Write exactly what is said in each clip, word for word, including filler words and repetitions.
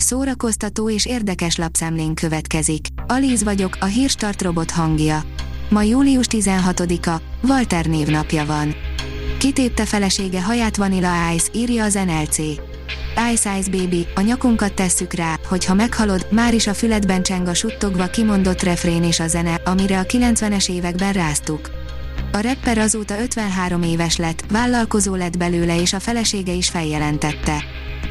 szórakoztató és érdekes lapszemlén következik. Alíz vagyok, a Hírstart robot hangja. Ma július tizenhatodika, Walter névnapja van. Kitépte felesége haját Vanilla Ice, írja az en el cé. Ice Ice Baby, a nyakunkat tesszük rá, hogy ha meghalod, már is a füledben cseng a suttogva kimondott refrén és a zene, amire a kilencvenes években ráztuk. A rapper azóta ötvenhárom éves lett, vállalkozó lett belőle és a felesége is feljelentette.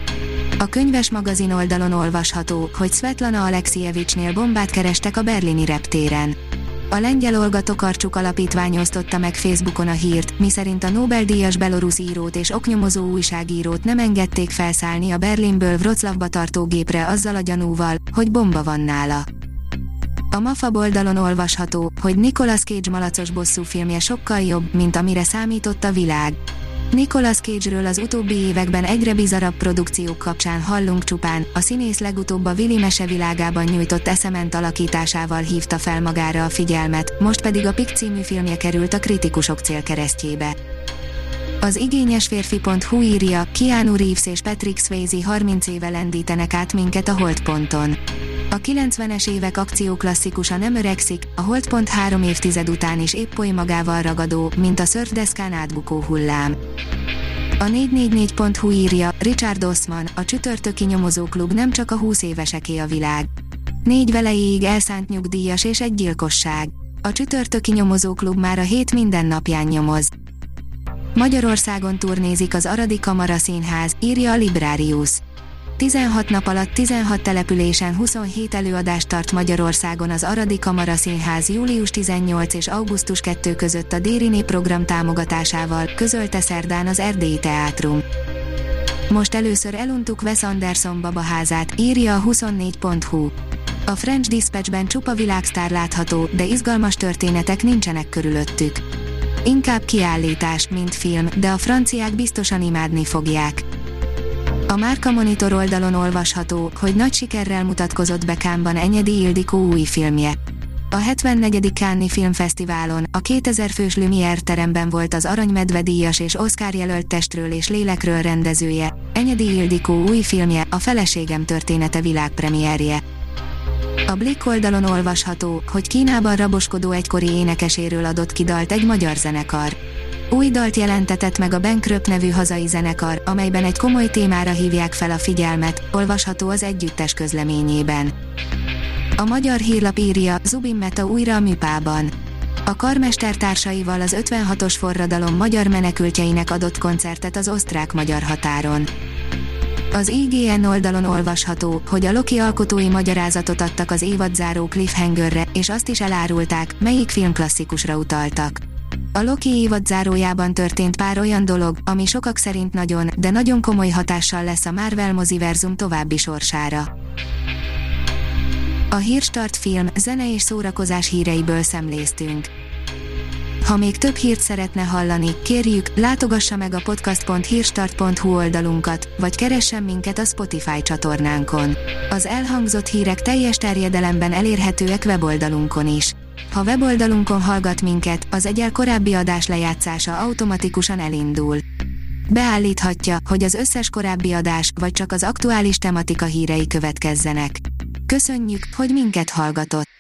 A Könyves magazin oldalon olvasható, hogy Svetlana Alexijevicsnél bombát kerestek a berlini reptéren. A lengyel Olga Tokarczuk alapítvány osztotta meg Facebookon a hírt, miszerint a Nobel-díjas belorusz írót és oknyomozó újságírót nem engedték felszállni a Berlinből Wroclawba tartó gépre azzal a gyanúval, hogy bomba van nála. A Mafab oldalon olvasható, hogy Nicolas Cage malacos bosszúfilmje sokkal jobb, mint amire számított a világ. Nicolas Cage-ről az utóbbi években egyre bizarabb produkciók kapcsán hallunk csupán, a színész legutóbb a Willy mesevilágában nyújtott eszement alakításával hívta fel magára a figyelmet, most pedig a Pik című filmje került a kritikusok célkeresztjébe. Az igényes férfi pont hu írja, Keanu Reeves és Patrick Swayze harminc éve lendítenek át minket a Holdponton. A kilencvenes évek akcióklasszikusa nem öregszik, a Holdpont három évtized után is épp oly magával ragadó, mint a szörfdeszkán átbukó hullám. A négy négy négy pont hu írja, Richard Osman, a csütörtöki nyomozóklub nem csak a húsz éveseké a világ. Négy velejéig elszánt nyugdíjas és egy gyilkosság. A csütörtöki nyomozóklub már a hét minden napján nyomoz. Magyarországon turnézik az Aradi Kamara Színház, írja a Librarius. tizenhat nap alatt tizenhat településen huszonhét előadást tart Magyarországon az Aradi Kamara Színház július tizennyolcadika és augusztus másodika között a Dériné program támogatásával, közölte szerdán az Erdélyi Teátrum. Most először eluntuk Wes Anderson babaházát, írja a huszonnégy pont hu. A French Dispatchben csupa világsztár látható, de izgalmas történetek nincsenek körülöttük. Inkább kiállítás, mint film, de a franciák biztosan imádni fogják. A Márka Monitor oldalon olvasható, hogy nagy sikerrel mutatkozott be Cannes-ban Enyedi Ildikó új filmje. A hetvennegyedik Cannes-i Filmfesztiválon, a kétezer fős Lumière teremben volt az Aranymedve díjas és Oscar jelölt Testről és lélekről rendezője, Enyedi Ildikó új filmje, a Feleségem története világpremierje. A Blick oldalon olvasható, hogy Kínában raboskodó egykori énekeséről adott ki dalt egy magyar zenekar. Új dalt jelentetett meg a Bankröp nevű hazai zenekar, amelyben egy komoly témára hívják fel a figyelmet, olvasható az együttes közleményében. A Magyar Hírlap írja, Zubin Meta újra a Műpában. A karmester társaival az ötvenhatos forradalom magyar menekültjeinek adott koncertet az osztrák-magyar határon. Az i gé en oldalon olvasható, hogy a Loki alkotói magyarázatot adtak az évadzáró cliffhangerre, és azt is elárulták, melyik filmklasszikusra utaltak. A Loki évadzárójában történt pár olyan dolog, ami sokak szerint nagyon, de nagyon komoly hatással lesz a Marvel moziverzum további sorsára. A Hírstart film, zene és szórakozás híreiből szemléztünk. Ha még több hírt szeretne hallani, kérjük, látogassa meg a podcast pont hírstart pont hu oldalunkat, vagy keressen minket a Spotify csatornánkon. Az elhangzott hírek teljes terjedelemben elérhetőek weboldalunkon is. Ha weboldalunkon hallgat minket, az egyel korábbi adás lejátszása automatikusan elindul. Beállíthatja, hogy az összes korábbi adás, vagy csak az aktuális tematika hírei következzenek. Köszönjük, hogy minket hallgatott!